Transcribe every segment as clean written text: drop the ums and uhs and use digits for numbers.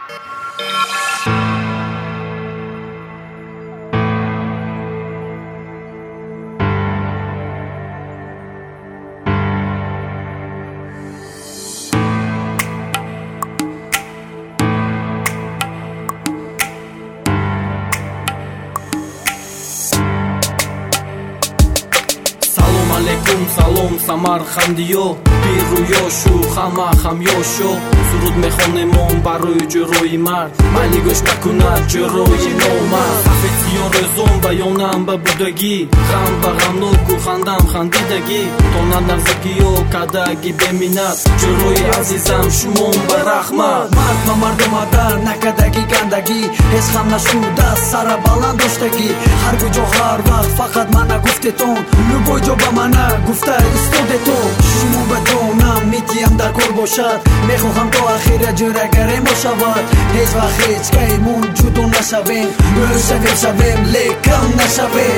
салом самархандиё бирӯё шу хама хамёшо суруд мехонем он барои ҷӯрои мард майли гӯш накунад ҷӯрои номард сафедсиё рӯзон баёнам ба будагӣ ғам ба ғамноку хандам хандидагӣ то на навзикиё кадаги беминнат ҷӯрои азизам шумон ба рахмат мард ба мардумада накадаги гандагӣ ҳеҷ хам нашуда сара баланд доштагӣ ҳар куҷо ҳар вақт фақат мана гуфтетон любой ҷо ба мана гуфта истодетон шумо ба ҷонам метиям дар кор бошад мехоҳам то ахира ҷӯрагаре мо шавад ҳеҷ вақт ҳеҷ каймон ҷудо нашавем мӯшавем шавем лекам нашавем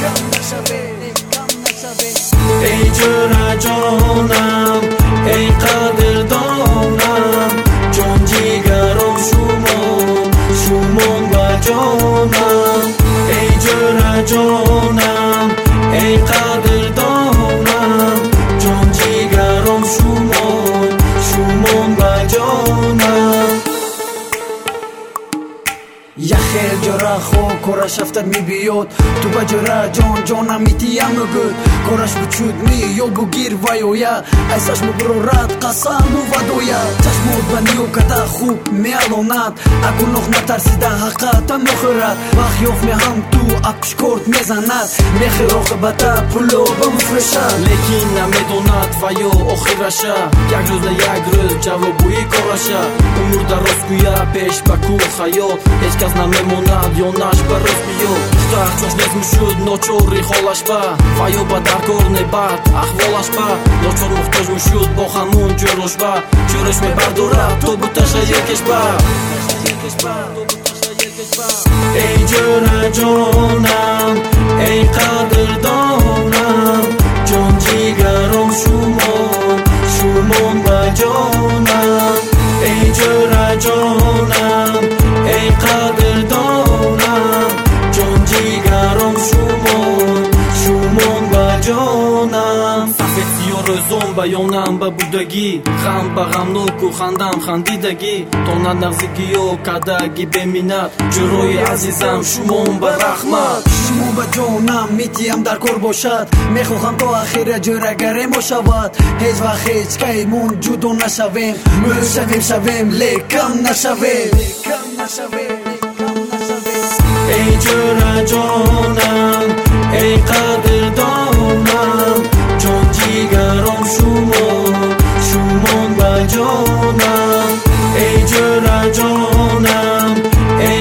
эй ҷӯраҷонам эй қадрдонам ҷон ҷигаром шумон ба ҷонам эй ҷӯраҷонам эй қадрдонам ҷон ҷигаром шумон ба ҷонам яхел ҷора хо кораш афтад мебиёд ту ба ҷора ҷонам метиям мугӯд кораш бучуд ми ё бугир ваёя айсаш мубурорад қасам мувадоя чашмот ба ниё када хуб меалонад акунох натарсида ҳаққата мехӯрад вақт ёфт меҳам ту апшкорт мезанад мехел оқибата пуло ба муфрешад лекин намедонад ваё охираша як рӯз на як рӯз ҷавобгӯӣ кораша умр дароз гӯя пеш ба кӯ хаёл ҳеҷ кас намемонад ё наш ба рӯз биёд духтар чошнез мушуд ночори холаш ба ваё ба даркор небад аҳволаш ба ночор мухтоҷ мушуд бо ҳамун ҷӯрош ба ҷӯрош мебардорад то буташа екеш ба эй ҷӯраҷонам эй қадрдонам ҷон ҷигаром шумон ба ҷонам эй ҷӯраҷонам эй қадрдонам ҷон ҷигаром шумон ба ҷонам сафедсиё рӯзон баёнам ба будагӣ ғам ба ғамноку хандам хандидагӣ то на навзикиё кадаги беминнат ҷӯрои азизам шумон ба рахмат шумо ба ҷонам метиям дар кор бошад мехоҳам то ахира ҷӯрагаре мо шавад ҳеҷ вақт ҳеҷ каймон ҷудо нашавем мӯшавем шавем лекам нашавем эй ҷӯраҷонам эй қадрдонам ҷон ҷигаром шумон ба ҷонам эй ҷӯраҷонам эй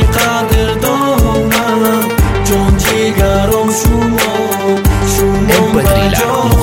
қадрдонам ҷон ҷигаром шумон ба ҷонам